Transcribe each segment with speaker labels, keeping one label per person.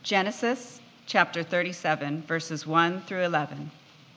Speaker 1: Genesis chapter 37, verses 1 through 11.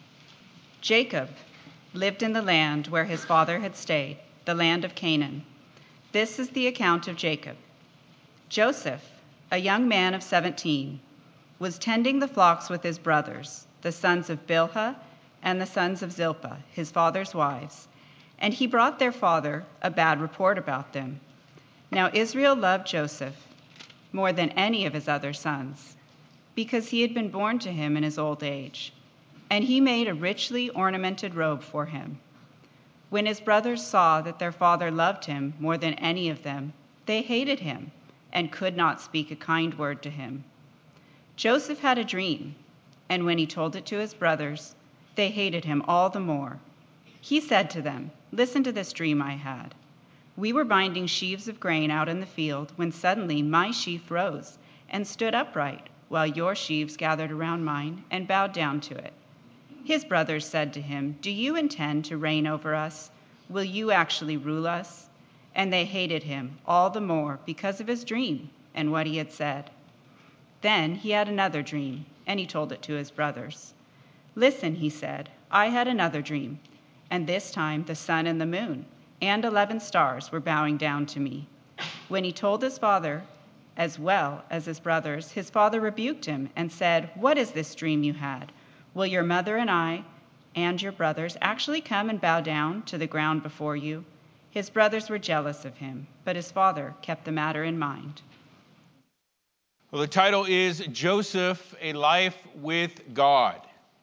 Speaker 1: Jacob lived in the land where his father had stayed, the land of Canaan. This is the account of Jacob. Joseph, a young man of 17, was tending the flocks with his brothers, the sons of Bilhah and the sons of Zilpah, his father's wives, and he brought their father a bad report about them. Now Israel loved Joseph more than any of his other sons, because he had been born to him in his old age, and he made a richly ornamented robe for him. When his brothers saw that their father loved him more than any of them, they hated him and could not speak a kind word to him. Joseph had a dream, and when he told it to his brothers, they hated him all the more. He said to them, "Listen to this dream I had. We were binding sheaves of grain out in the field when suddenly my sheaf rose and stood upright, while your sheaves gathered around mine and bowed down to it." His brothers said to him, "Do you intend to reign over us? Will you actually rule us?" And they hated him all the more because of his dream and what he had said. Then he had another dream, and he told it to his brothers. "Listen," he said, "I had another dream, and this time the sun and the moon and 11 stars were bowing down to me." When he told his father as well as his brothers, his father rebuked him and said, "What is this dream you had? Will your mother and I and your brothers actually come and bow down to the ground before you?" His brothers were jealous of him, but his father kept the matter in mind.
Speaker 2: Well, the title is Joseph, A Life with God.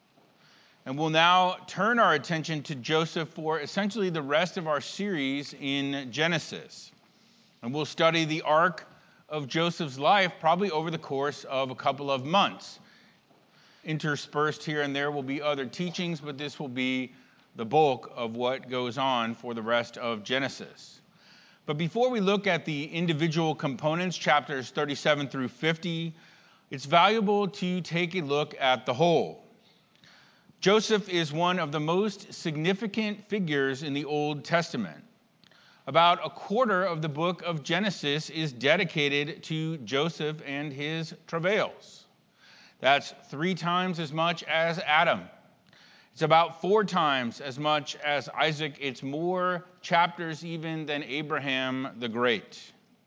Speaker 2: And we'll now turn our attention to Joseph for essentially the rest of our series in Genesis. And we'll study the arc of Joseph's life probably over the course of a couple of months. Interspersed here and there will be other teachings, but this will be the bulk of what goes on for the rest of Genesis. But before we look at the individual components, chapters 37 through 50, it's valuable to take a look at the whole. Joseph is one of the most significant figures in the Old Testament. About a quarter of the book of Genesis is dedicated to Joseph and his travails. That's 3 times as much as Adam. It's about 4 times as much as Isaac. It's more chapters even than Abraham the Great.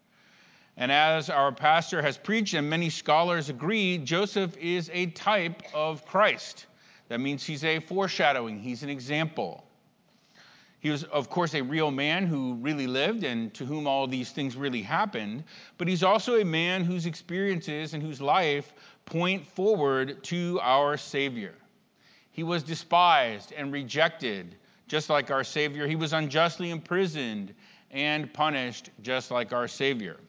Speaker 2: And as our pastor has preached, and many scholars agree, Joseph is a type of Christ. That means he's a foreshadowing. He's an example. He was, of course, a real man who really lived and to whom all these things really happened. But he's also a man whose experiences and whose life point forward to our Savior. He was despised and rejected, just like our Savior. He was unjustly imprisoned and punished, just like our Savior.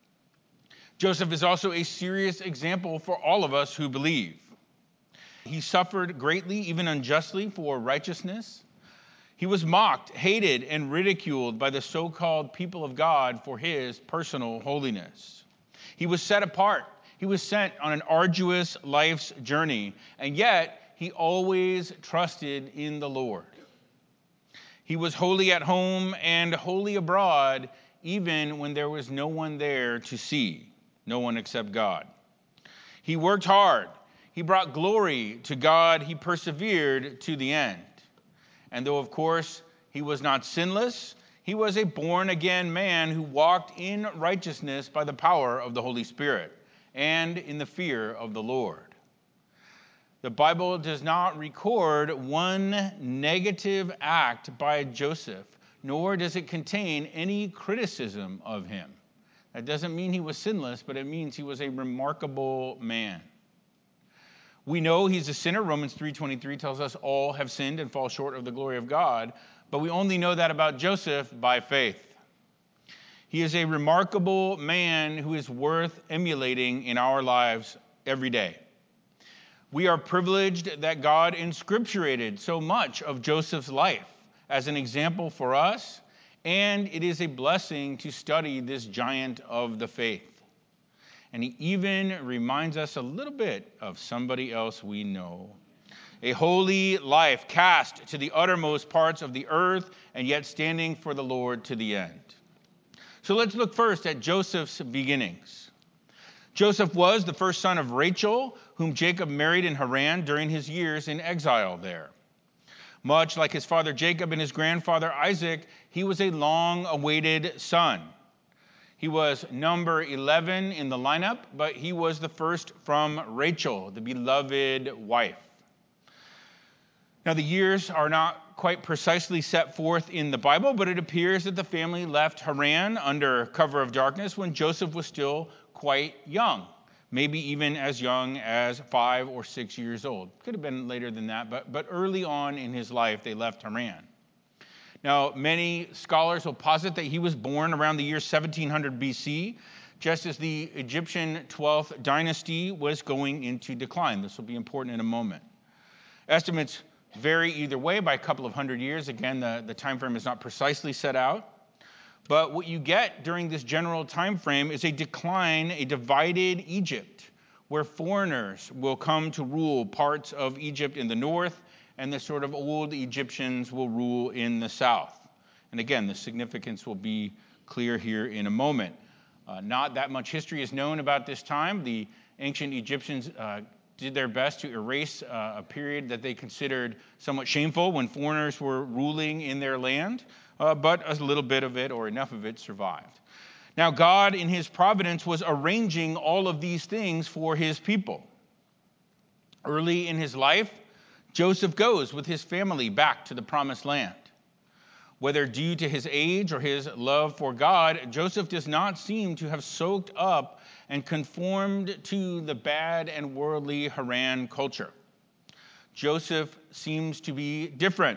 Speaker 2: Joseph is also a serious example for all of us who believe. He suffered greatly, even unjustly, for righteousness. He was mocked, hated, and ridiculed by the so-called people of God for his personal holiness. He was set apart. He was sent on an arduous life's journey, and yet he always trusted in the Lord. He was holy at home and holy abroad, even when there was no one there to see, no one except God. He worked hard. He brought glory to God. He persevered to the end. And though, of course, he was not sinless, he was a born-again man who walked in righteousness by the power of the Holy Spirit and in the fear of the Lord. The Bible does not record one negative act by Joseph, nor does it contain any criticism of him. That doesn't mean he was sinless, but it means he was a remarkable man. We know he's a sinner. Romans 3:23 tells us all have sinned and fall short of the glory of God, but we only know that about Joseph by faith. He is a remarkable man who is worth emulating in our lives every day. We are privileged that God inscripturated so much of Joseph's life as an example for us, and it is a blessing to study this giant of the faith. And he even reminds us a little bit of somebody else we know. A holy life cast to the uttermost parts of the earth and yet standing for the Lord to the end. So let's look first at Joseph's beginnings. Joseph was the first son of Rachel, whom Jacob married in Haran during his years in exile there. Much like his father Jacob and his grandfather Isaac, he was a long-awaited son. He was number 11 in the lineup, but he was the first from Rachel, the beloved wife. Now, the years are not quite precisely set forth in the Bible, but it appears that the family left Haran under cover of darkness when Joseph was still quite young, maybe even as young as 5 or 6 years old. Could have been later than that, but early on in his life, they left Haran. Now, many scholars will posit that he was born around the year 1700 BC, just as the Egyptian 12th dynasty was going into decline. This will be important in a moment. Estimates vary either way by a couple of hundred years. Again, the time frame is not precisely set out. But what you get during this general time frame is a decline, a divided Egypt, where foreigners will come to rule parts of Egypt in the north, and the sort of old Egyptians will rule in the south. And again, the significance will be clear here in a moment. Not that much history is known about this time. The ancient Egyptians did their best to erase a period that they considered somewhat shameful when foreigners were ruling in their land, but a little bit of it, or enough of it, survived. Now, God, in his providence, was arranging all of these things for his people. Early in his life, Joseph goes with his family back to the promised land. Whether due to his age or his love for God, Joseph does not seem to have soaked up and conformed to the bad and worldly Haran culture. Joseph seems to be different.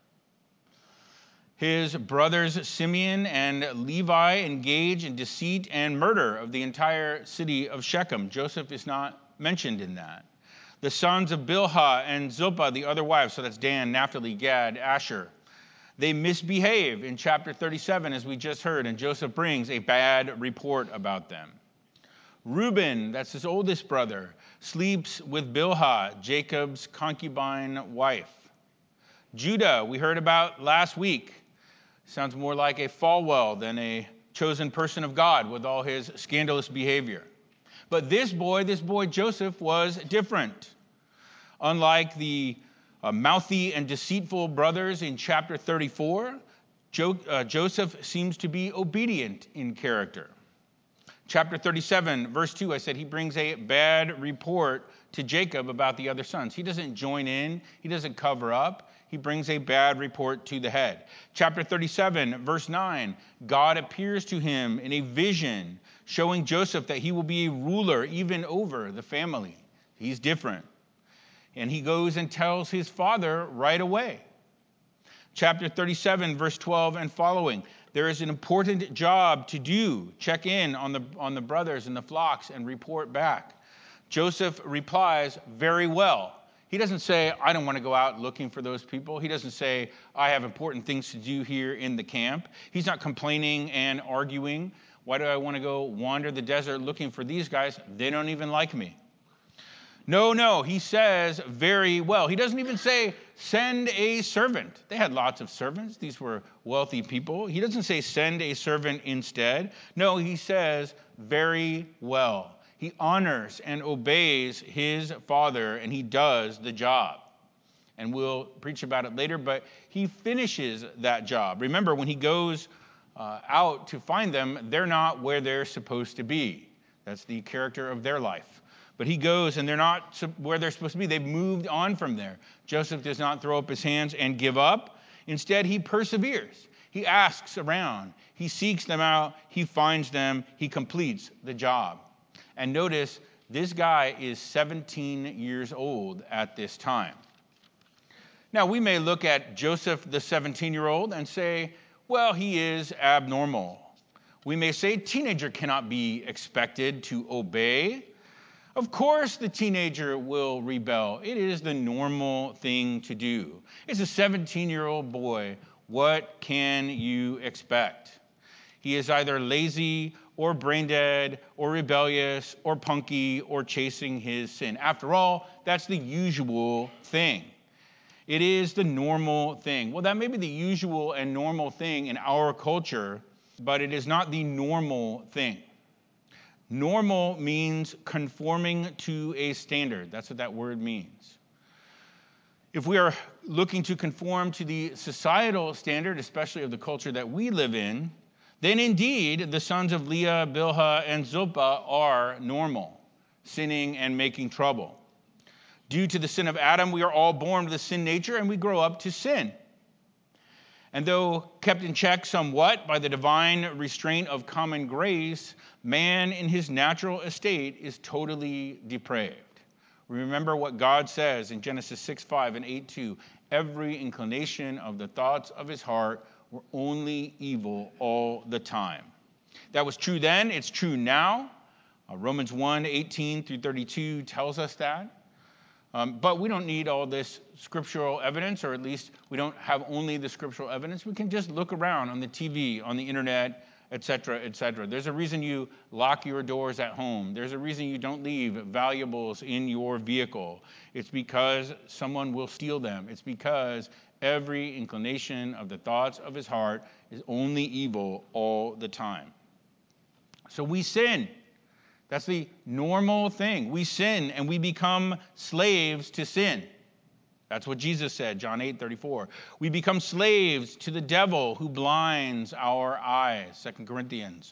Speaker 2: His brothers Simeon and Levi engage in deceit and murder of the entire city of Shechem. Joseph is not mentioned in that. The sons of Bilhah and Zilpah, the other wives, so that's Dan, Naphtali, Gad, Asher, they misbehave in chapter 37, as we just heard, and Joseph brings a bad report about them. Reuben, that's his oldest brother, sleeps with Bilhah, Jacob's concubine wife. Judah, we heard about last week, sounds more like a Falwell than a chosen person of God with all his scandalous behavior. But this boy Joseph, was different. Unlike the mouthy and deceitful brothers in chapter 34, Joseph seems to be obedient in character. Chapter 37, verse 2, I said he brings a bad report to Jacob about the other sons. He doesn't join in. He doesn't cover up. He brings a bad report to the head. Chapter 37, verse 9, God appears to him in a vision, showing Joseph that he will be a ruler even over the family. He's different. And he goes and tells his father right away. Chapter 37, verse 12 and following. There is an important job to do. Check in on the brothers and the flocks and report back. Joseph replies, very well. He doesn't say, I don't want to go out looking for those people. He doesn't say, I have important things to do here in the camp. He's not complaining and arguing. Why do I want to go wander the desert looking for these guys? They don't even like me. No, he says very well. He doesn't even say, send a servant. They had lots of servants. These were wealthy people. He doesn't say, send a servant instead. No, he says, very well. He honors and obeys his father, and he does the job. And we'll preach about it later, but he finishes that job. Remember, when he goes out to find them, they're not where they're supposed to be. That's the character of their life. But he goes, and they're not where they're supposed to be. They've moved on from there. Joseph does not throw up his hands and give up. Instead, he perseveres. He asks around. He seeks them out. He finds them. He completes the job. And notice, this guy is 17 years old at this time. Now, we may look at Joseph, the 17-year-old, and say, well, he is abnormal. We may say, teenager cannot be expected to obey. Of course the teenager will rebel. It is the normal thing to do. It's a 17-year-old boy. What can you expect? He is either lazy or brain dead or rebellious or punky or chasing his sin. After all, that's the usual thing. It is the normal thing. Well, that may be the usual and normal thing in our culture, but it is not the normal thing. Normal means conforming to a standard. That's what that word means. If we are looking to conform to the societal standard, especially of the culture that we live in, then indeed the sons of Leah, Bilhah, and Zilpah are normal, sinning and making trouble. Due to the sin of Adam, we are all born with a sin nature, and we grow up to sin. And though kept in check somewhat by the divine restraint of common grace, man in his natural estate is totally depraved. Remember what God says in Genesis 6:5 and 8:2. Every inclination of the thoughts of his heart were only evil all the time. That was true then, it's true now. Romans 1:18 through 32 tells us that. But we don't need all this scriptural evidence, or at least we don't have only the scriptural evidence. We can just look around on the TV, on the internet, etc., etc. There's a reason you lock your doors at home. There's a reason you don't leave valuables in your vehicle. It's because someone will steal them. It's because every inclination of the thoughts of his heart is only evil all the time. So we sin. That's the normal thing. We sin and we become slaves to sin. That's what Jesus said, John 8:34. We become slaves to the devil who blinds our eyes, 2 Corinthians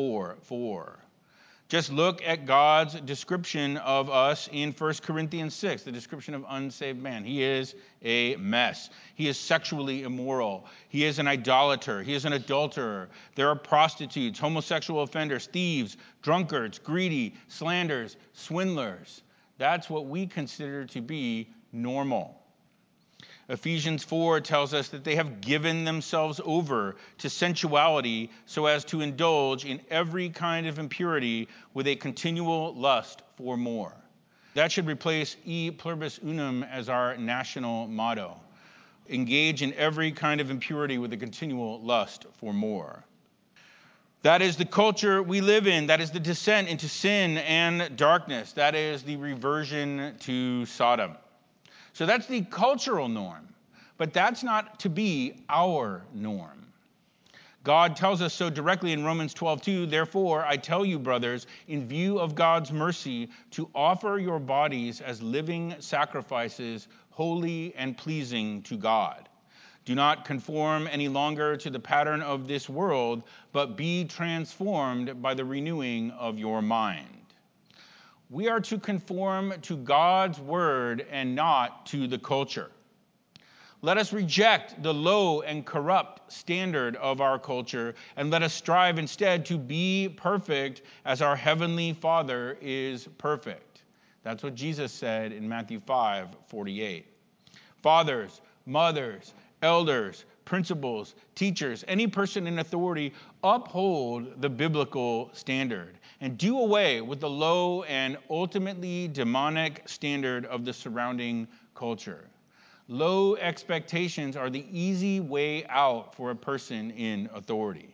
Speaker 2: 4:4. Just look at God's description of us in 1 Corinthians 6, the description of unsaved man. He is a mess. He is sexually immoral. He is an idolater. He is an adulterer. There are prostitutes, homosexual offenders, thieves, drunkards, greedy, slanderers, swindlers. That's what we consider to be normal. Ephesians 4 tells us that they have given themselves over to sensuality so as to indulge in every kind of impurity with a continual lust for more. That should replace E pluribus unum as our national motto. Engage in every kind of impurity with a continual lust for more. That is the culture we live in. That is the descent into sin and darkness. That is the reversion to Sodom. So that's the cultural norm, but that's not to be our norm. God tells us so directly in Romans 12:2, therefore, I tell you, brothers, in view of God's mercy, to offer your bodies as living sacrifices, holy and pleasing to God. Do not conform any longer to the pattern of this world, but be transformed by the renewing of your mind. We are to conform to God's word and not to the culture. Let us reject the low and corrupt standard of our culture, and let us strive instead to be perfect as our heavenly Father is perfect. That's what Jesus said in Matthew 5:48. Fathers, mothers, elders, principals, teachers, any person in authority, uphold the biblical standard and do away with the low and ultimately demonic standard of the surrounding culture. Low expectations are the easy way out for a person in authority.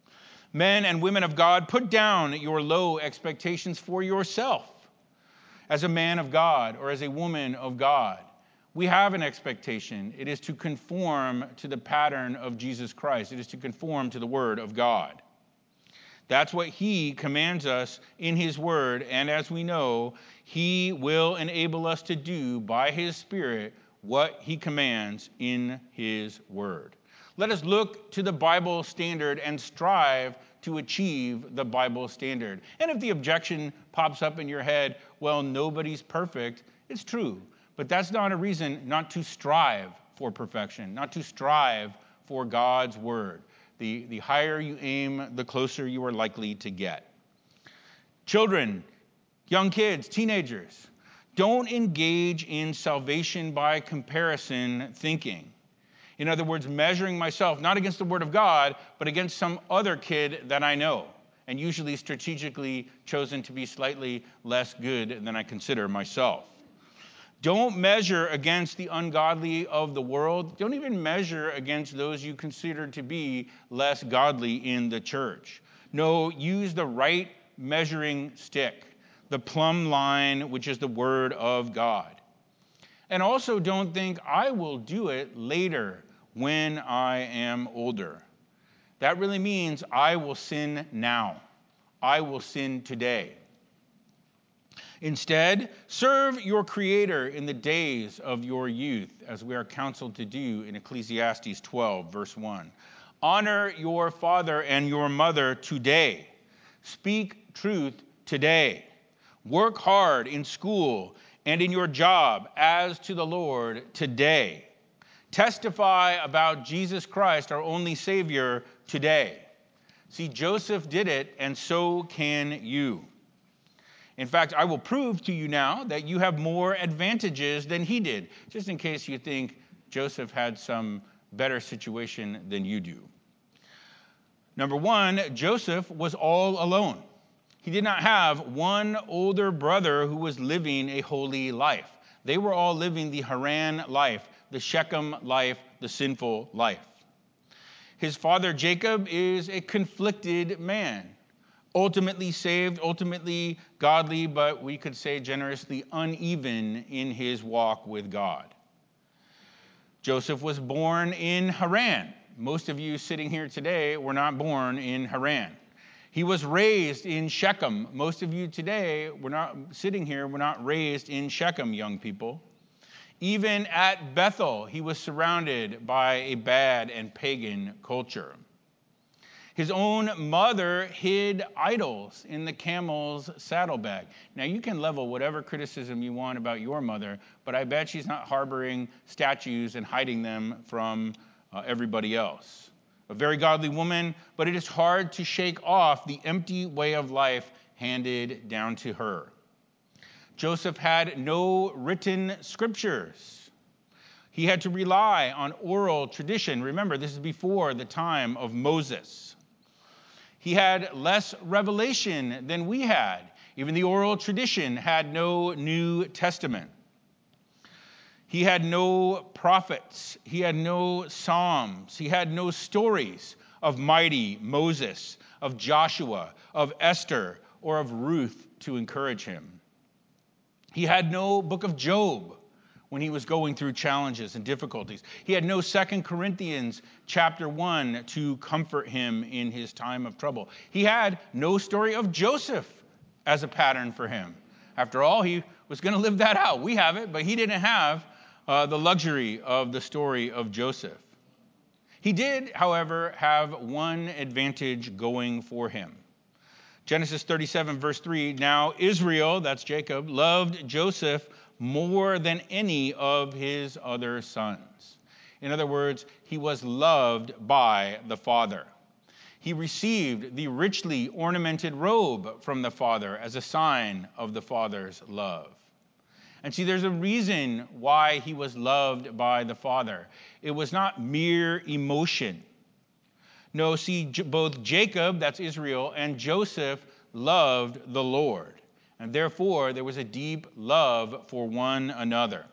Speaker 2: Men and women of God, put down your low expectations for yourself. As a man of God or as a woman of God, we have an expectation. It is to conform to the pattern of Jesus Christ. It is to conform to the Word of God. That's what He commands us in His Word, and as we know, He will enable us to do by His Spirit what He commands in His Word. Let us look to the Bible standard and strive to achieve the Bible standard. And if the objection pops up in your head, well, nobody's perfect, it's true. But that's not a reason not to strive for perfection, not to strive for God's word. The higher you aim, the closer you are likely to get. Children, young kids, teenagers, don't engage in salvation by comparison thinking. In other words, measuring myself not against the word of God, but against some other kid that I know, and usually strategically chosen to be slightly less good than I consider myself. Don't measure against the ungodly of the world. Don't even measure against those you consider to be less godly in the church. No, use the right measuring stick, the plumb line, which is the word of God. And also don't think, I will do it later when I am older. That really means I will sin now. I will sin today. Instead, serve your Creator in the days of your youth, as we are counseled to do in Ecclesiastes 12, verse 1. Honor your father and your mother today. Speak truth today. Work hard in school and in your job as to the Lord today. Testify about Jesus Christ, our only Savior, today. See, Joseph did it, and so can you. In fact, I will prove to you now that you have more advantages than he did, just in case you think Joseph had some better situation than you do. Number one, Joseph was all alone. He did not have one older brother who was living a holy life. They were all living the Haran life, the Shechem life, the sinful life. His father Jacob is a conflicted man. Ultimately saved, ultimately godly, but we could say generously uneven in his walk with God. Joseph was born in Haran. Most of you sitting here today were not born in Haran. He was raised in Shechem. Most of you today, we're not sitting here, we're not raised in Shechem, young people. Even at Bethel, he was surrounded by a bad and pagan culture. His own mother hid idols in the camel's saddlebag. Now, you can level whatever criticism you want about your mother, but I bet she's not harboring statues and hiding them from everybody else. A very godly woman, but it is hard to shake off the empty way of life handed down to her. Joseph had no written scriptures. He had to rely on oral tradition. Remember, this is before the time of Moses. He had less revelation than we had. Even the oral tradition had no New Testament. He had no prophets. He had no psalms. He had no stories of mighty Moses, of Joshua, of Esther, or of Ruth to encourage him. He had no book of Job when he was going through challenges and difficulties. He had no 2 Corinthians chapter 1 to comfort him in his time of trouble. He had no story of Joseph as a pattern for him. After all, he was going to live that out. We have it, but he didn't have the luxury of the story of Joseph. He did, however, have one advantage going for him. Genesis 37, verse 3, now Israel, that's Jacob, loved Joseph more than any of his other sons. In other words, he was loved by the father. He received the richly ornamented robe from the father as a sign of the father's love. And see, there's a reason why he was loved by the father. It was not mere emotion. No, see, both Jacob, that's Israel, and Joseph loved the Lord. And therefore, there was a deep love for one another.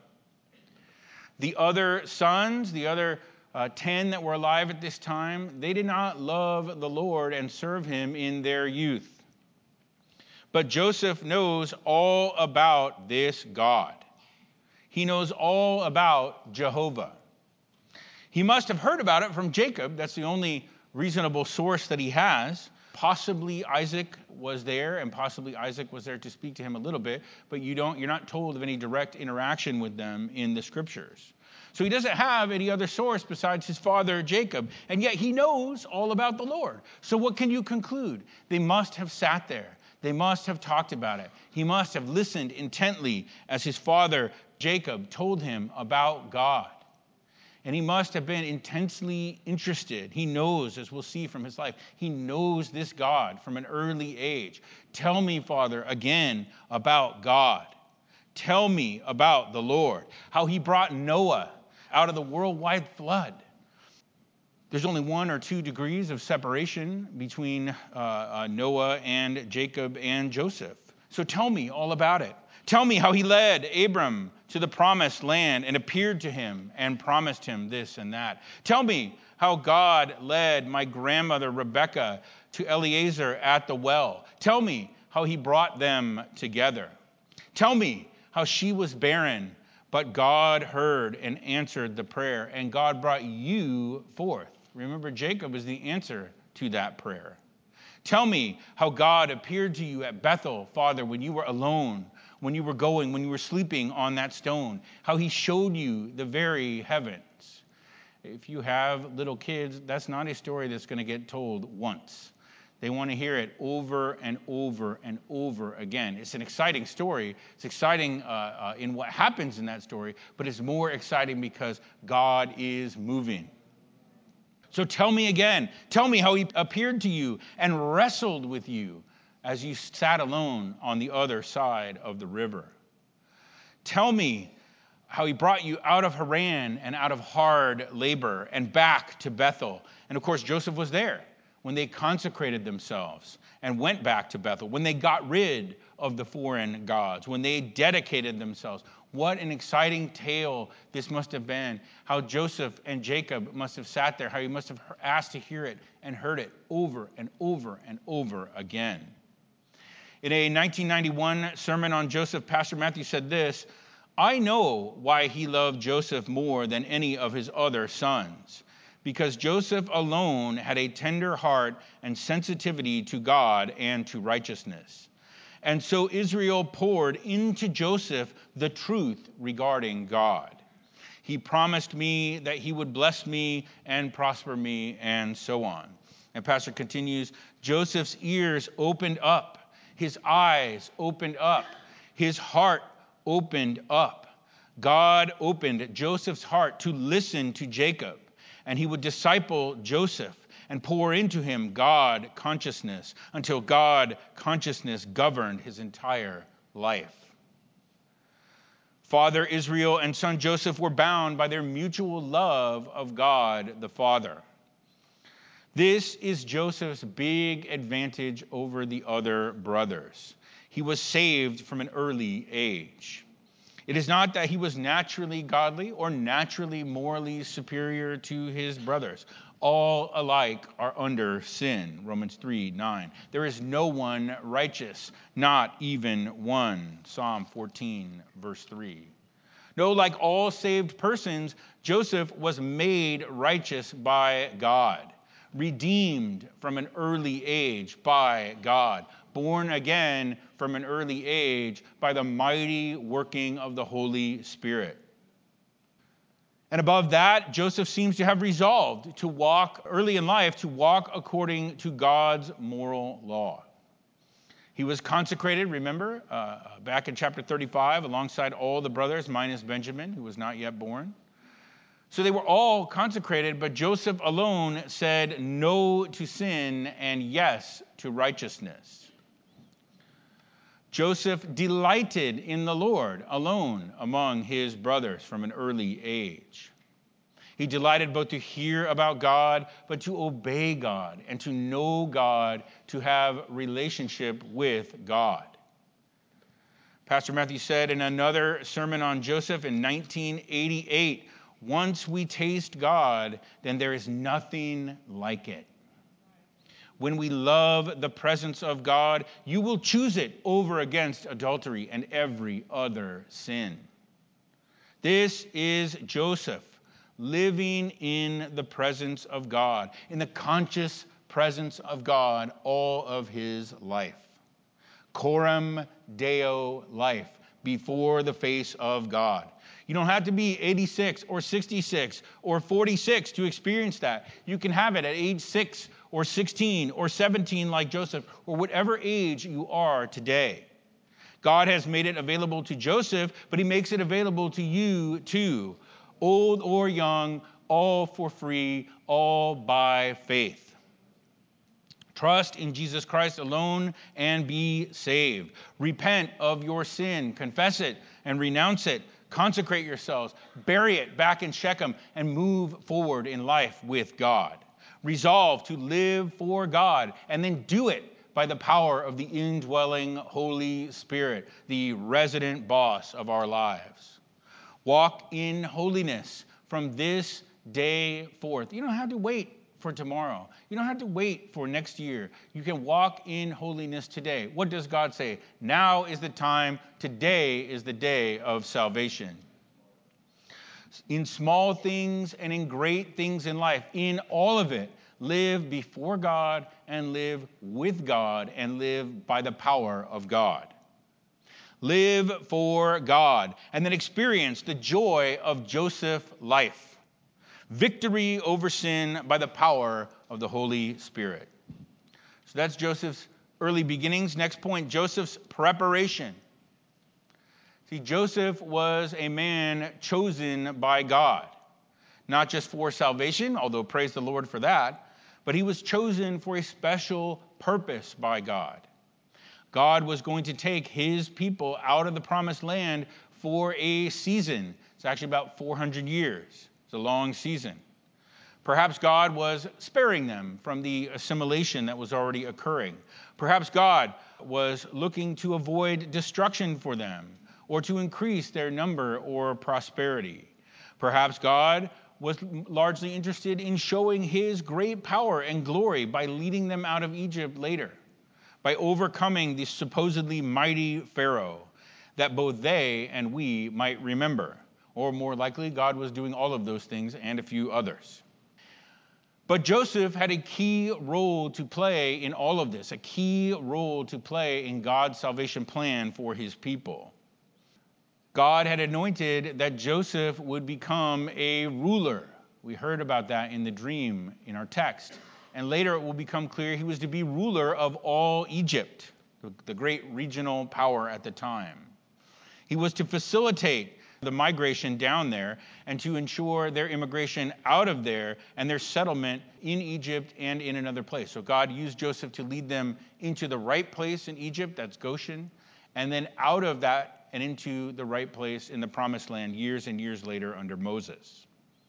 Speaker 2: The other sons, the other 10 that were alive at this time, they did not love the Lord and serve him in their youth. But Joseph knows all about this God. He knows all about Jehovah. He must have heard about it from Jacob. That's the only reasonable source that he has. Possibly Isaac was there, and possibly Isaac was there to speak to him a little bit, but you're not told of any direct interaction with them in the scriptures. So he doesn't have any other source besides his father Jacob, and yet he knows all about the Lord. So what can you conclude? They must have sat there. They must have talked about it. He must have listened intently as his father Jacob told him about God. And he must have been intensely interested. He knows, as we'll see from his life, he knows this God from an early age. Tell me, Father, again about God. Tell me about the Lord, how he brought Noah out of the worldwide flood. There's only 1 or 2 degrees of separation between Noah and Jacob and Joseph. So tell me all about it. Tell me how he led Abram to the promised land and appeared to him and promised him this and that. Tell me how God led my grandmother Rebecca to Eliezer at the well. Tell me how he brought them together. Tell me how she was barren, but God heard and answered the prayer, and God brought you forth. Remember, Jacob is the answer to that prayer. Tell me how God appeared to you at Bethel, Father, when you were alone, when you were going, when you were sleeping on that stone, how he showed you the very heavens. If you have little kids, that's not a story that's going to get told once. They want to hear it over and over and over again. It's an exciting story. It's exciting in what happens in that story, but it's more exciting because God is moving. So tell me again. Tell me how he appeared to you and wrestled with you as you sat alone on the other side of the river. Tell me how he brought you out of Haran and out of hard labor and back to Bethel. And of course, Joseph was there when they consecrated themselves and went back to Bethel, when they got rid of the foreign gods, when they dedicated themselves. What an exciting tale this must have been. How Joseph and Jacob must have sat there, how he must have asked to hear it and heard it over and over and over again. In a 1991 sermon on Joseph, Pastor Matthew said this, "I know why he loved Joseph more than any of his other sons, because Joseph alone had a tender heart and sensitivity to God and to righteousness. And so Israel poured into Joseph the truth regarding God. He promised me that he would bless me and prosper me," and so on. And Pastor continues, Joseph's ears opened up, his eyes opened up, his heart opened up. God opened Joseph's heart to listen to Jacob, and he would disciple Joseph and pour into him God consciousness until God consciousness governed his entire life. Father Israel and son Joseph were bound by their mutual love of God the Father. This is Joseph's big advantage over the other brothers. He was saved from an early age. It is not that he was naturally godly or naturally morally superior to his brothers. All alike are under sin, Romans 3:9. There is no one righteous, not even one, Psalm 14, verse 3. No, like all saved persons, Joseph was made righteous by God, redeemed from an early age by God, born again from an early age by the mighty working of the Holy Spirit. And above that, Joseph seems to have resolved to walk early in life, to walk according to God's moral law. He was consecrated, remember, back in chapter 35, alongside all the brothers, minus Benjamin, who was not yet born. So they were all consecrated, but Joseph alone said no to sin and yes to righteousness. Joseph delighted in the Lord alone among his brothers from an early age. He delighted both to hear about God, but to obey God and to know God, to have relationship with God. Pastor Matthew said in another sermon on Joseph in 1988, "Once we taste God, then there is nothing like it. When we love the presence of God, you will choose it over against adultery and every other sin." This is Joseph living in the presence of God, in the conscious presence of God all of his life. Coram Deo life, before the face of God. You don't have to be 86 or 66 or 46 to experience that. You can have it at age 6 or 16 or 17 like Joseph, or whatever age you are today. God has made it available to Joseph, but he makes it available to you too. Old or young, all for free, all by faith. Trust in Jesus Christ alone and be saved. Repent of your sin, confess it and renounce it. Consecrate yourselves, bury it back in Shechem, and move forward in life with God. Resolve to live for God, and then do it by the power of the indwelling Holy Spirit, the resident boss of our lives. Walk in holiness from this day forth. You don't have to wait for tomorrow. You don't have to wait for next year. You can walk in holiness today. What does God say? Now is the time. Today is the day of salvation. In small things and in great things in life, in all of it, live before God and live with God and live by the power of God. Live for God and then experience the joy of Joseph's life. Victory over sin by the power of the Holy Spirit. So that's Joseph's early beginnings. Next point, Joseph's preparation. See, Joseph was a man chosen by God, not just for salvation, although praise the Lord for that, but he was chosen for a special purpose by God. God was going to take his people out of the promised land for a season. It's actually about 400 years. It's a long season. Perhaps God was sparing them from the assimilation that was already occurring. Perhaps God was looking to avoid destruction for them or to increase their number or prosperity. Perhaps God was largely interested in showing his great power and glory by leading them out of Egypt later, by overcoming the supposedly mighty Pharaoh that both they and we might remember. Or more likely, God was doing all of those things and a few others. But Joseph had a key role to play in all of this, a key role to play in God's salvation plan for his people. God had anointed that Joseph would become a ruler. We heard about that in the dream in our text. And later it will become clear he was to be ruler of all Egypt, the great regional power at the time. He was to facilitate the migration down there and to ensure their immigration out of there and their settlement in Egypt and in another place. So God used Joseph to lead them into the right place in Egypt, that's Goshen, and then out of that and into the right place in the promised land years and years later under Moses.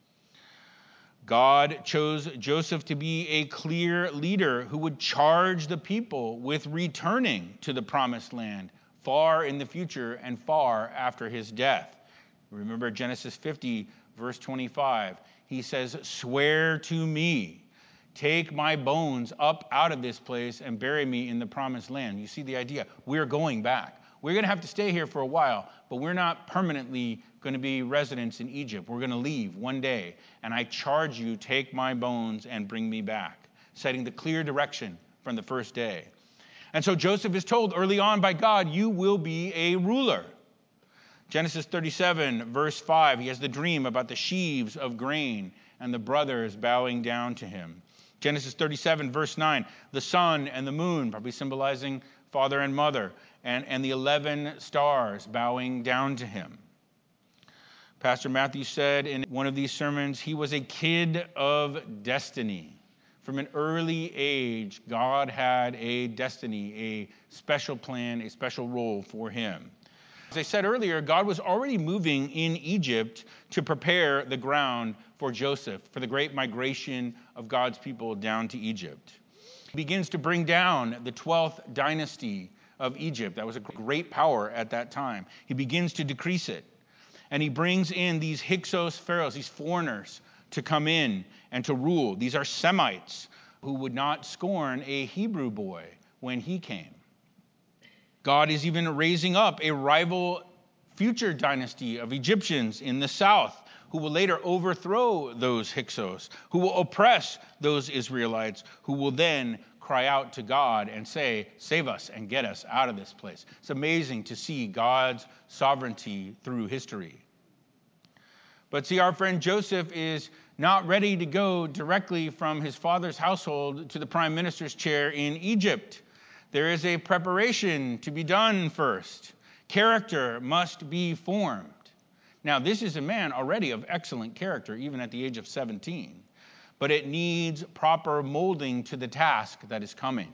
Speaker 2: God chose Joseph to be a clear leader who would charge the people with returning to the promised land far in the future and far after his death. Remember Genesis 50, verse 25. He says, "Swear to me, take my bones up out of this place and bury me in the promised land." You see the idea. We're going back. We're going to have to stay here for a while, but we're not permanently going to be residents in Egypt. We're going to leave one day, and I charge you, take my bones and bring me back, setting the clear direction from the first day. And so Joseph is told early on by God, you will be a ruler. Genesis 37, verse 5, he has the dream about the sheaves of grain and the brothers bowing down to him. Genesis 37, verse 9, the sun and the moon, probably symbolizing father and mother, and the 11 stars bowing down to him. Pastor Matthew said in one of these sermons, he was a kid of destiny. From an early age, God had a destiny, a special plan, a special role for him. As I said earlier, God was already moving in Egypt to prepare the ground for Joseph, for the great migration of God's people down to Egypt. He begins to bring down the 12th dynasty of Egypt. That was a great power at that time. He begins to decrease it. And he brings in these Hyksos pharaohs, these foreigners, to come in and to rule. These are Semites who would not scorn a Hebrew boy when he came. God is even raising up a rival future dynasty of Egyptians in the south who will later overthrow those Hyksos, who will oppress those Israelites, who will then cry out to God and say, save us and get us out of this place. It's amazing to see God's sovereignty through history. But see, our friend Joseph is not ready to go directly from his father's household to the prime minister's chair in Egypt. There is a preparation to be done first. Character must be formed. Now, this is a man already of excellent character, even at the age of 17. But it needs proper molding to the task that is coming.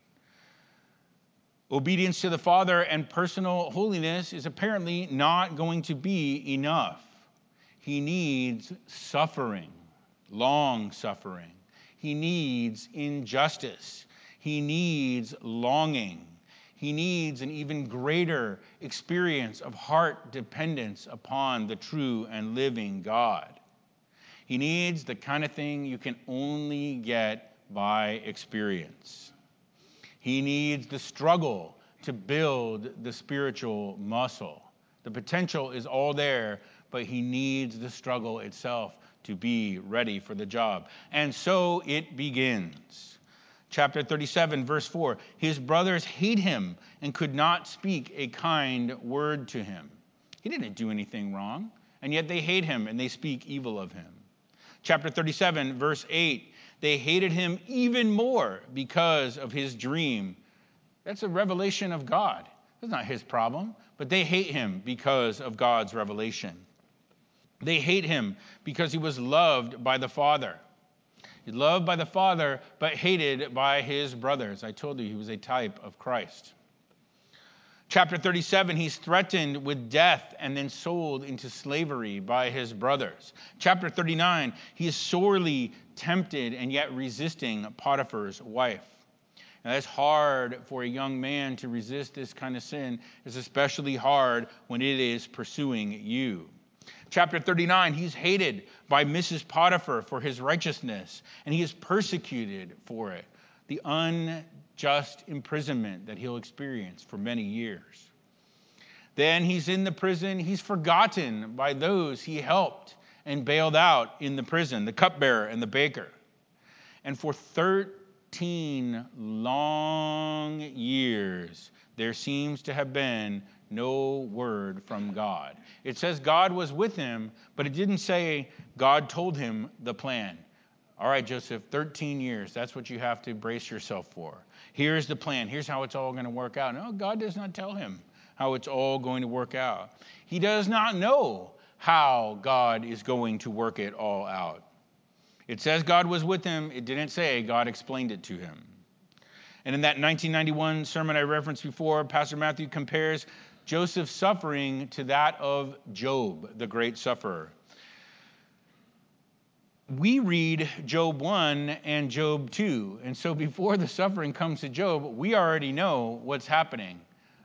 Speaker 2: Obedience to the Father and personal holiness is apparently not going to be enough. He needs suffering, long suffering. He needs injustice. He needs longing. He needs an even greater experience of heart dependence upon the true and living God. He needs the kind of thing you can only get by experience. He needs the struggle to build the spiritual muscle. The potential is all there, but he needs the struggle itself to be ready for the job. And so it begins. Chapter 37, verse 4, his brothers hate him and could not speak a kind word to him. He didn't do anything wrong, and yet they hate him and they speak evil of him. Chapter 37, verse 8, they hated him even more because of his dream. That's a revelation of God. That's not his problem, but they hate him because of God's revelation. They hate him because he was loved by the Father. He's loved by the Father, but hated by his brothers. I told you he was a type of Christ. Chapter 37, he's threatened with death and then sold into slavery by his brothers. Chapter 39, he is sorely tempted and yet resisting Potiphar's wife. Now, that's hard for a young man to resist this kind of sin. It's especially hard when it is pursuing you. Chapter 39, he's hated by Mrs. Potiphar for his righteousness, and he is persecuted for it. The unjust imprisonment that he'll experience for many years. Then he's in the prison. He's forgotten by those he helped and bailed out in the prison, the cupbearer and the baker. And for 13 long years, there seems to have been no word from God. It says God was with him, but it didn't say God told him the plan. All right, Joseph, 13 years, that's what you have to brace yourself for. Here's the plan. Here's how it's all going to work out. No, God does not tell him how it's all going to work out. He does not know how God is going to work it all out. It says God was with him. It didn't say God explained it to him. And in that 1991 sermon I referenced before, Pastor Matthew compares Joseph's suffering to that of Job, the great sufferer. We read Job 1 and Job 2, and so before the suffering comes to Job, we already know what's happening.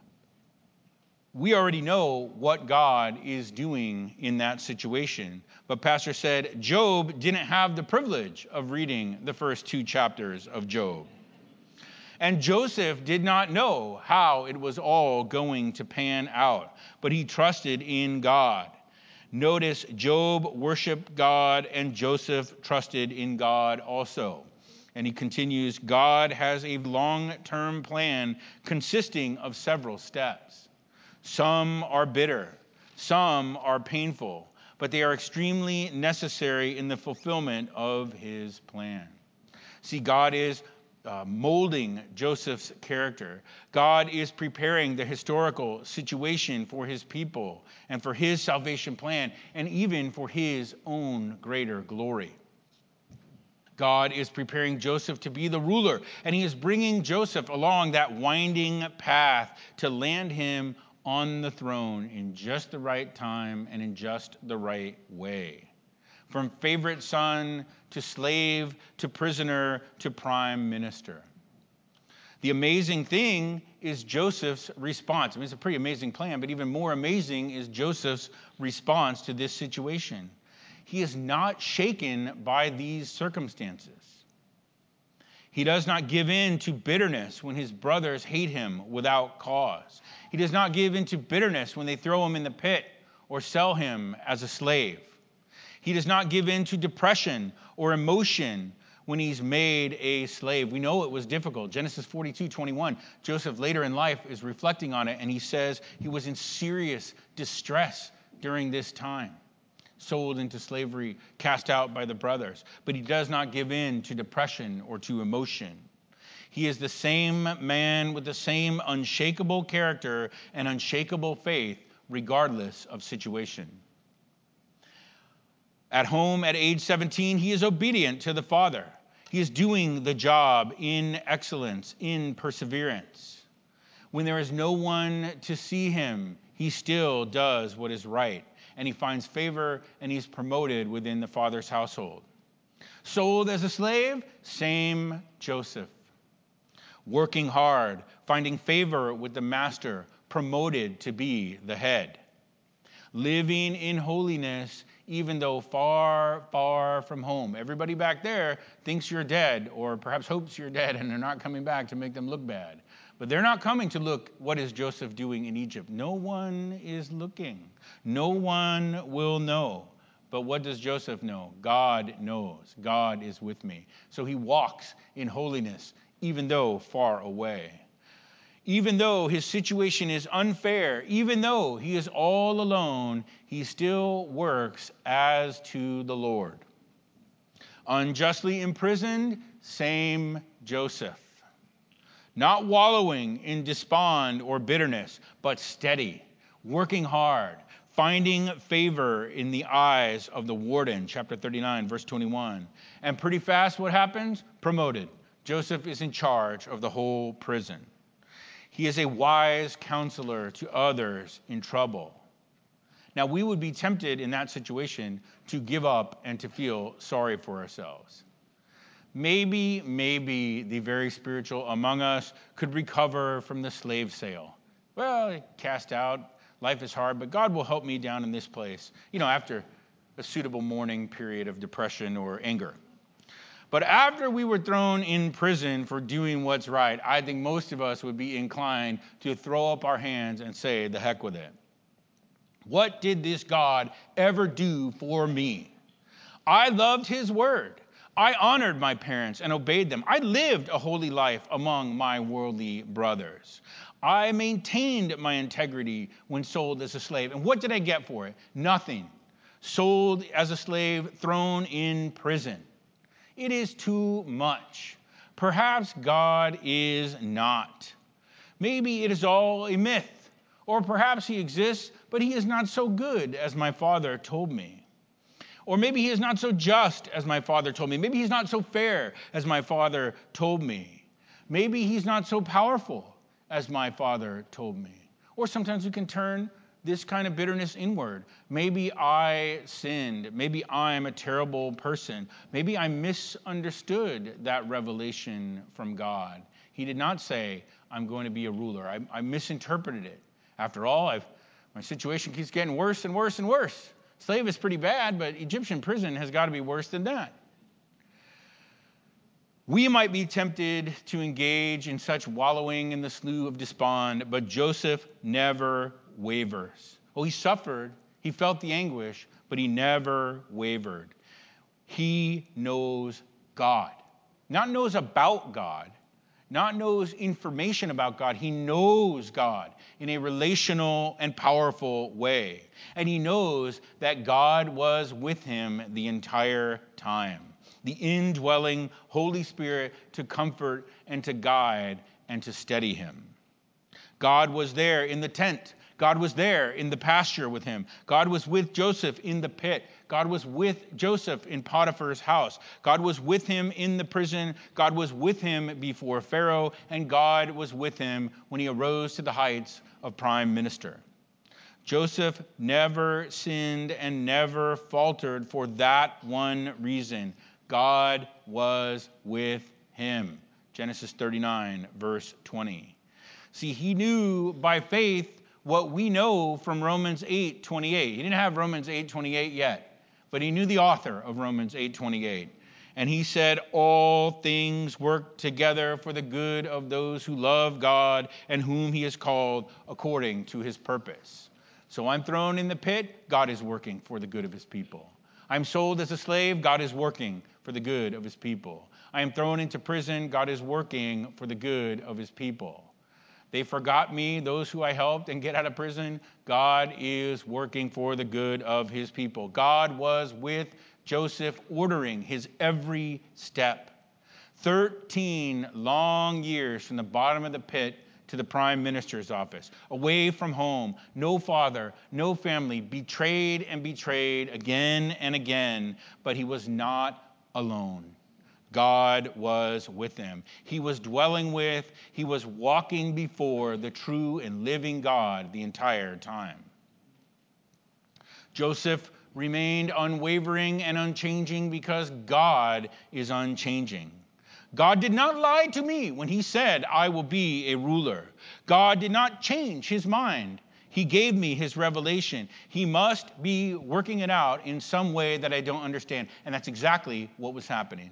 Speaker 2: We already know what God is doing in that situation. But Pastor said Job didn't have the privilege of reading the first 2 chapters of Job. And Joseph did not know how it was all going to pan out, but he trusted in God. Notice Job worshiped God and Joseph trusted in God also. And he continues, God has a long-term plan consisting of several steps. Some are bitter, some are painful, but they are extremely necessary in the fulfillment of his plan. See, God is molding Joseph's character. God is preparing the historical situation for his people and for his salvation plan and even for his own greater glory. God is preparing Joseph to be the ruler, and he is bringing Joseph along that winding path to land him on the throne in just the right time and in just the right way. From favorite son to slave to prisoner to prime minister. The amazing thing is Joseph's response. I mean, it's a pretty amazing plan, but even more amazing is Joseph's response to this situation. He is not shaken by these circumstances. He does not give in to bitterness when his brothers hate him without cause. He does not give in to bitterness when they throw him in the pit or sell him as a slave. He does not give in to depression or emotion when he's made a slave. We know it was difficult. Genesis 42:21. Joseph later in life is reflecting on it, and he says he was in serious distress during this time. Sold into slavery, cast out by the brothers. But he does not give in to depression or to emotion. He is the same man with the same unshakable character and unshakable faith, regardless of situation. At home at age 17, he is obedient to the Father. He is doing the job in excellence, in perseverance. When there is no one to see him, he still does what is right. And he finds favor and he's promoted within the Father's household. Sold as a slave, same Joseph. Working hard, finding favor with the master, promoted to be the head. Living in holiness, even though far, far from home. Everybody back there thinks you're dead, or perhaps hopes you're dead, and they're not coming back to make them look bad. But they're not coming to look, what is Joseph doing in Egypt? No one is looking. No one will know. But what does Joseph know? God knows. God is with me. So he walks in holiness, even though far away. Even though his situation is unfair, even though he is all alone, he still works as to the Lord. Unjustly imprisoned, same Joseph. Not wallowing in despond or bitterness, but steady, working hard, finding favor in the eyes of the warden, chapter 39, verse 21. And pretty fast, what happens? Promoted. Joseph is in charge of the whole prison. He is a wise counselor to others in trouble. Now, we would be tempted in that situation to give up and to feel sorry for ourselves. Maybe the very spiritual among us could recover from the slave sale. Well, cast out, life is hard, but God will help me down in this place, after a suitable mourning period of depression or anger. But after we were thrown in prison for doing what's right, I think most of us would be inclined to throw up our hands and say, the heck with it. What did this God ever do for me? I loved his word. I honored my parents and obeyed them. I lived a holy life among my worldly brothers. I maintained my integrity when sold as a slave. And what did I get for it? Nothing. Sold as a slave, thrown in prison. It is too much. Perhaps God is not. Maybe it is all a myth. Or perhaps he exists, but he is not so good as my father told me. Or maybe he is not so just as my father told me. Maybe he's not so fair as my father told me. Maybe he's not so powerful as my father told me. Or sometimes we can turn this kind of bitterness inward. Maybe I sinned. Maybe I'm a terrible person. Maybe I misunderstood that revelation from God. He did not say, I'm going to be a ruler. I misinterpreted it. After all, my situation keeps getting worse and worse and worse. Slave is pretty bad, but Egyptian prison has got to be worse than that. We might be tempted to engage in such wallowing in the slough of despond, but Joseph never wavers. Oh, he suffered, he felt the anguish, but he never wavered. He knows God. Not knows about God, not knows information about God. He knows God in a relational and powerful way. And he knows that God was with him the entire time. The indwelling Holy Spirit to comfort and to guide and to steady him. God was there in the tent. God was there in the pasture with him. God was with Joseph in the pit. God was with Joseph in Potiphar's house. God was with him in the prison. God was with him before Pharaoh. And God was with him when he arose to the heights of prime minister. Joseph never sinned and never faltered for that one reason. God was with him. Genesis 39, verse 20. See, he knew by faith what we know from Romans 8:28. He didn't have Romans 8:28 yet, but he knew the author of Romans 8:28. And he said, all things work together for the good of those who love God and whom he has called according to his purpose. So I'm thrown in the pit, God is working for the good of his people. I'm sold as a slave, God is working for the good of his people. I am thrown into prison, God is working for the good of his people. They forgot me, those who I helped and get out of prison. God is working for the good of his people. God was with Joseph, ordering his every step. 13 long years from the bottom of the pit to the prime minister's office, away from home, no father, no family, betrayed and betrayed again and again, but he was not alone. God was with him. He was dwelling with, he was walking before the true and living God the entire time. Joseph remained unwavering and unchanging because God is unchanging. God did not lie to me when he said, I will be a ruler. God did not change his mind. He gave me his revelation. He must be working it out in some way that I don't understand. And that's exactly what was happening.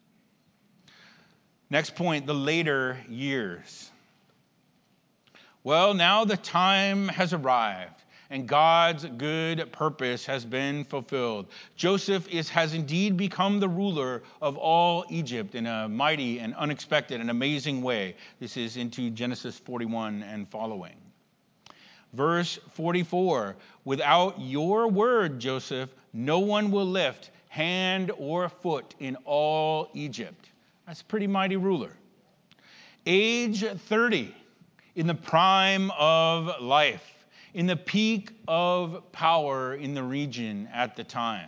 Speaker 2: Next point, the later years. Well, now the time has arrived. and God's good purpose has been fulfilled. Joseph has indeed become the ruler of all Egypt in a mighty and unexpected and amazing way. This is into Genesis 41 and following. Verse 44, without your word, Joseph, no one will lift hand or foot in all Egypt. That's a pretty mighty ruler. Age 30, in the prime of life, in the peak of power in the region at the time.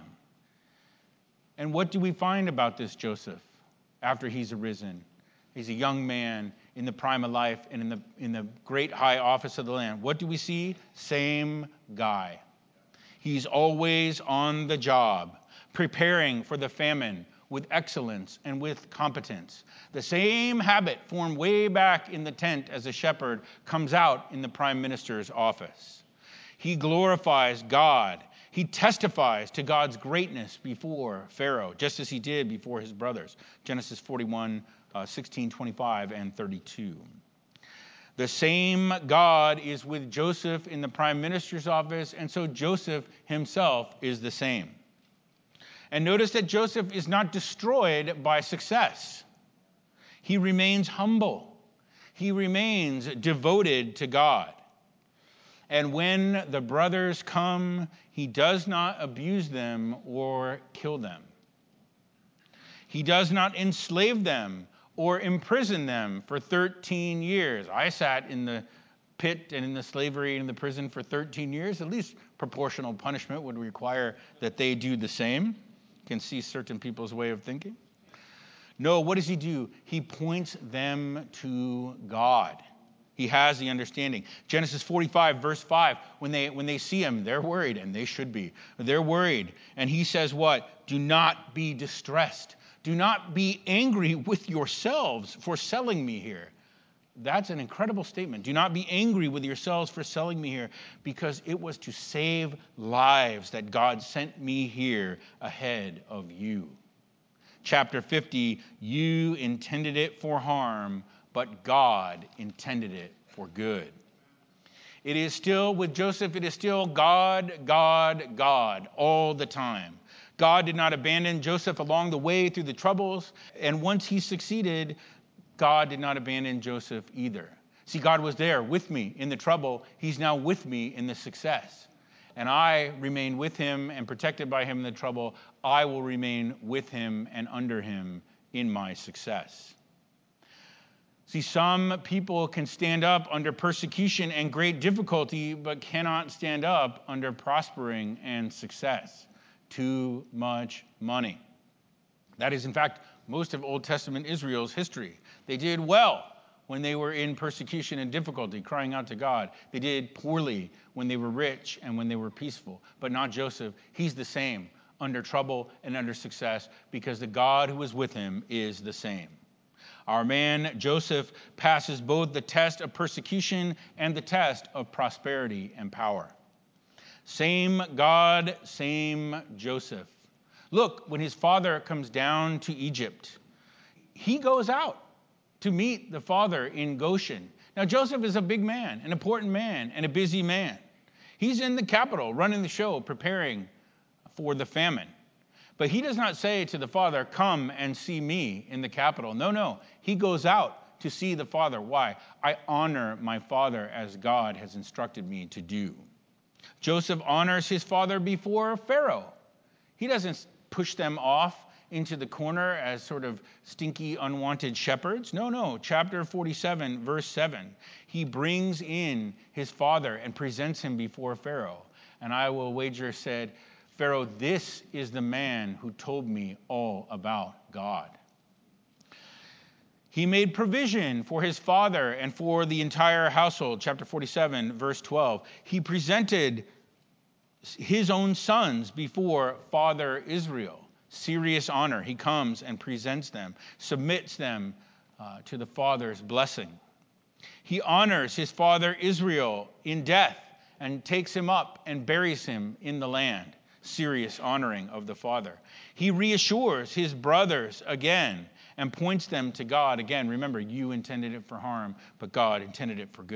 Speaker 2: And what do we find about this Joseph after he's arisen? He's a young man in the prime of life and in the great high office of the land. What do we see? Same guy. He's always on the job, preparing for the famine with excellence and with competence. The same habit formed way back in the tent as a shepherd comes out in the prime minister's office. He glorifies God. He testifies to God's greatness before Pharaoh, just as he did before his brothers. Genesis 41, 16, 25, and 32. The same God is with Joseph in the prime minister's office, and so Joseph himself is the same. And notice that Joseph is not destroyed by success. He remains humble. He remains devoted to God. And when the brothers come, he does not abuse them or kill them. He does not enslave them or imprison them for 13 years. I sat in the pit and in the slavery and in the prison for 13 years. At least proportional punishment would require that they do the same. You can see certain people's way of thinking. No, what does he do? He points them to God. He has the understanding. Genesis 45, verse 5, when they see him, they're worried, and they should be. They're worried. And he says what? Do not be distressed. Do not be angry with yourselves for selling me here. That's an incredible statement. Do not be angry with yourselves for selling me here, because it was to save lives that God sent me here ahead of you. Chapter 50, you intended it for harm, but God intended it for good. It is still, with Joseph, it is still God, God, God all the time. God did not abandon Joseph along the way through the troubles, and once he succeeded, God did not abandon Joseph either. See, God was there with me in the trouble. He's now with me in the success. And I remain with him and protected by him in the trouble. I will remain with him and under him in my success. See, some people can stand up under persecution and great difficulty, but cannot stand up under prospering and success. Too much money. That is, in fact, most of Old Testament Israel's history. They did well when they were in persecution and difficulty, crying out to God. They did poorly when they were rich and when they were peaceful. But not Joseph. He's the same under trouble and under success, because the God who is with him is the same. Our man Joseph passes both the test of persecution and the test of prosperity and power. Same God, same Joseph. Look, when his father comes down to Egypt, he goes out to meet the father in Goshen. Now, Joseph is a big man, an important man, and a busy man. He's in the capital, running the show, preparing for the famine. But he does not say to the father, come and see me in the capital. No. He goes out to see the father. Why? I honor my father as God has instructed me to do. Joseph honors his father before Pharaoh. He doesn't push them off into the corner as sort of stinky, unwanted shepherds. No. Chapter 47, verse 7. He brings in his father and presents him before Pharaoh. And I will wager said, Pharaoh, this is the man who told me all about God. He made provision for his father and for the entire household. Chapter 47, verse 12. He presented his own sons before Father Israel. Serious honor. He comes and presents them, submits them to the father's blessing. He honors his father Israel in death and takes him up and buries him in the land. Serious honoring of the father. He reassures his brothers again and points them to God again. Remember, you intended it for harm, but God intended it for good.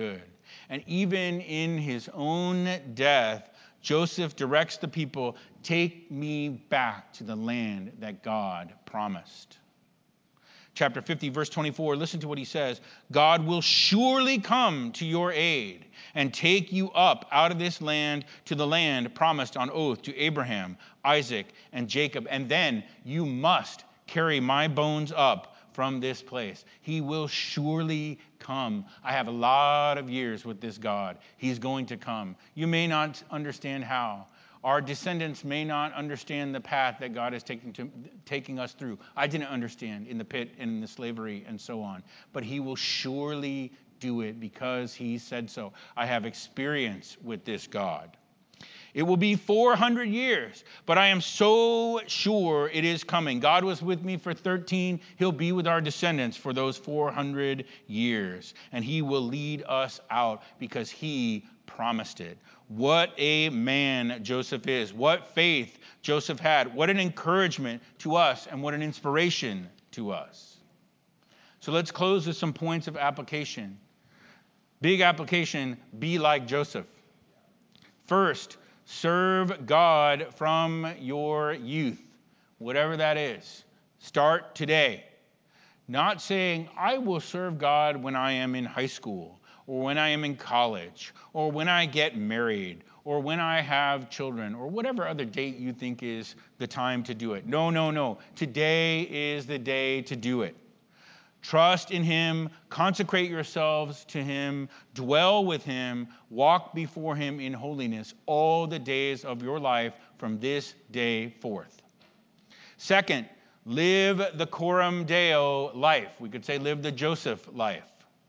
Speaker 2: And even in his own death, Joseph directs the people, take me back to the land that God promised. Chapter 50, verse 24, listen to what he says. God will surely come to your aid and take you up out of this land to the land promised on oath to Abraham, Isaac, and Jacob. And then you must carry my bones up from this place. He will surely come. I have a lot of years with this God. He's going to come. You may not understand how. Our descendants may not understand the path that God is taking us through. I didn't understand in the pit and in the slavery and so on. But he will surely do it because he said so. I have experience with this God. It will be 400 years, but I am so sure it is coming. God was with me for 13. He'll be with our descendants for those 400 years. And he will lead us out because he promised it. What a man Joseph is. What faith Joseph had. What an encouragement to us and what an inspiration to us. So let's close with some points of application. Big application, be like Joseph. First, serve God from your youth, whatever that is. Start today. Not saying, I will serve God when I am in high school, or when I am in college, or when I get married, or when I have children, or whatever other date you think is the time to do it. No. Today is the day to do it. Trust in him, consecrate yourselves to him, dwell with him, walk before him in holiness all the days of your life from this day forth. Second, live the Coram Deo life. We could say live the Joseph life.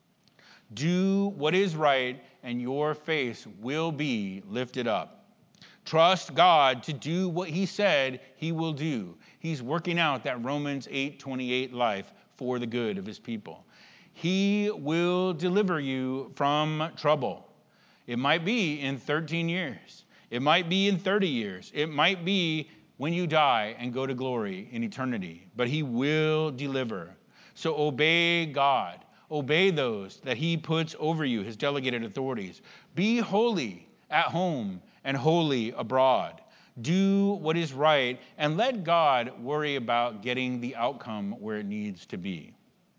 Speaker 2: Do what is right, and your face will be lifted up. Trust God to do what he said he will do. He's working out that Romans 8:28 life for the good of his people. He will deliver you from trouble. It might be in 13 years. It might be in 30 years. It might be when you die and go to glory in eternity. But he will deliver. So obey God. Obey those that he puts over you, his delegated authorities. Be holy at home and holy abroad. Do what is right, and let God worry about getting the outcome where it needs to be.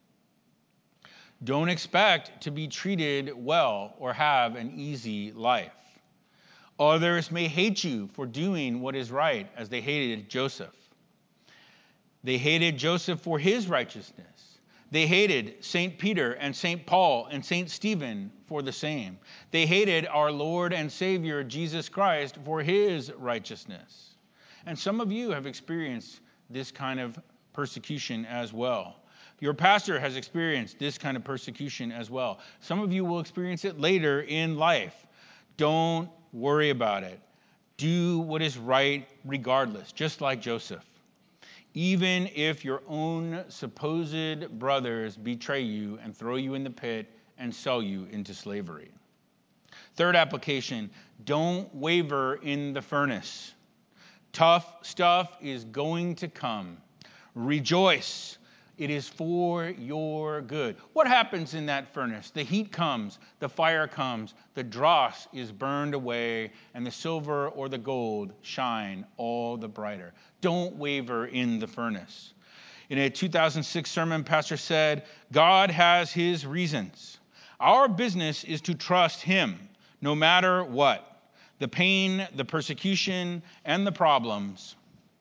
Speaker 2: Don't expect to be treated well or have an easy life. Others may hate you for doing what is right, as they hated Joseph. They hated Joseph for his righteousness. They hated St. Peter and St. Paul and St. Stephen for the same. They hated our Lord and Savior, Jesus Christ, for his righteousness. And some of you have experienced this kind of persecution as well. Your pastor has experienced this kind of persecution as well. Some of you will experience it later in life. Don't worry about it. Do what is right regardless, just like Joseph. Even if your own supposed brothers betray you and throw you in the pit and sell you into slavery. Third application, don't waver in the furnace. Tough stuff is going to come. Rejoice. It is for your good. What happens in that furnace? The heat comes, the fire comes, the dross is burned away, and the silver or the gold shine all the brighter. Don't waver in the furnace. In a 2006 sermon, pastor said, God has his reasons. Our business is to trust him, no matter what. The pain, the persecution, and the problems.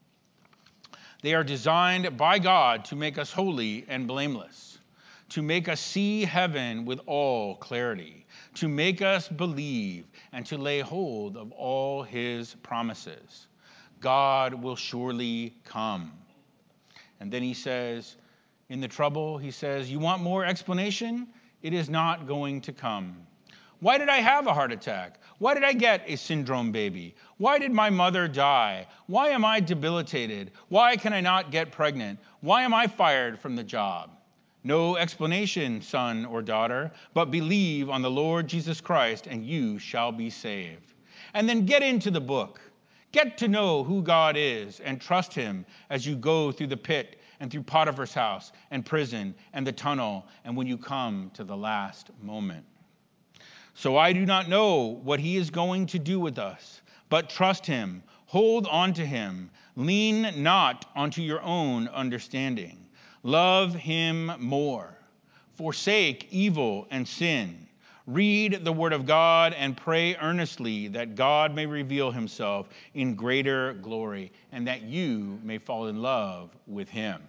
Speaker 2: They are designed by God to make us holy and blameless, to make us see heaven with all clarity, to make us believe, and to lay hold of all his promises. God will surely come. And then he says, in the trouble, he says, you want more explanation? It is not going to come. Why did I have a heart attack? Why did I get a syndrome baby? Why did my mother die? Why am I debilitated? Why can I not get pregnant? Why am I fired from the job? No explanation, son or daughter, but believe on the Lord Jesus Christ and you shall be saved. And then get into the book. Get to know who God is and trust him as you go through the pit and through Potiphar's house and prison and the tunnel and when you come to the last moment. So I do not know what he is going to do with us, but trust him, hold on to him, lean not onto your own understanding. Love him more. Forsake evil and sin. Read the word of God and pray earnestly that God may reveal himself in greater glory and that you may fall in love with him.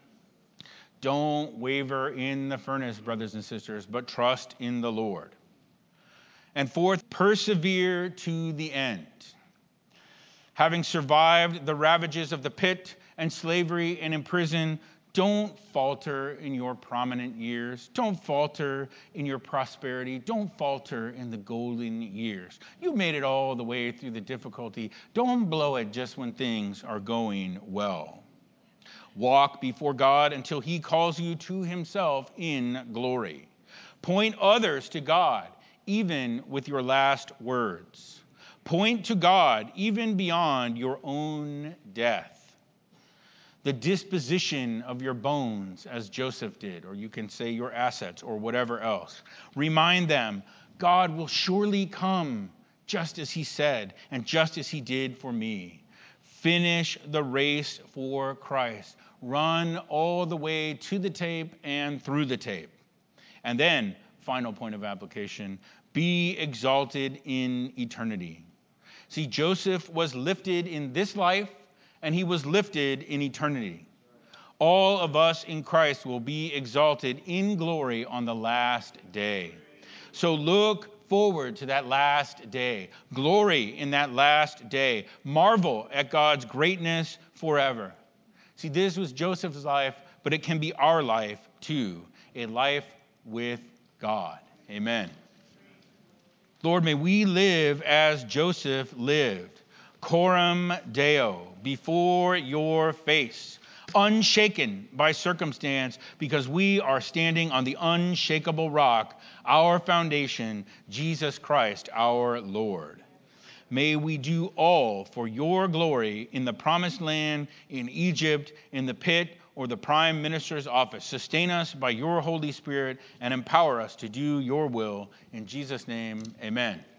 Speaker 2: Don't waver in the furnace, brothers and sisters, but trust in the Lord. And fourth, persevere to the end. Having survived the ravages of the pit and slavery and in prison, don't falter in your prominent years. Don't falter in your prosperity. Don't falter in the golden years. You made it all the way through the difficulty. Don't blow it just when things are going well. Walk before God until he calls you to himself in glory. Point others to God, even with your last words. Point to God, even beyond your own death. The disposition of your bones, as Joseph did, or you can say your assets or whatever else. Remind them, God will surely come, just as he said, and just as he did for me. Finish the race for Christ. Run all the way to the tape and through the tape. And then, final point of application, be exalted in eternity. See, Joseph was lifted in this life, and he was lifted in eternity. All of us in Christ will be exalted in glory on the last day. So look forward to that last day. Glory in that last day. Marvel at God's greatness forever. See, this was Joseph's life, but it can be our life too. A life with God. Amen. Lord, may we live as Joseph lived. Coram Deo, before your face, unshaken by circumstance, because we are standing on the unshakable rock, our foundation, Jesus Christ, our Lord. May we do all for your glory in the promised land, in Egypt, in the pit, or the prime minister's office. Sustain us by your Holy Spirit and empower us to do your will. In Jesus' name, amen.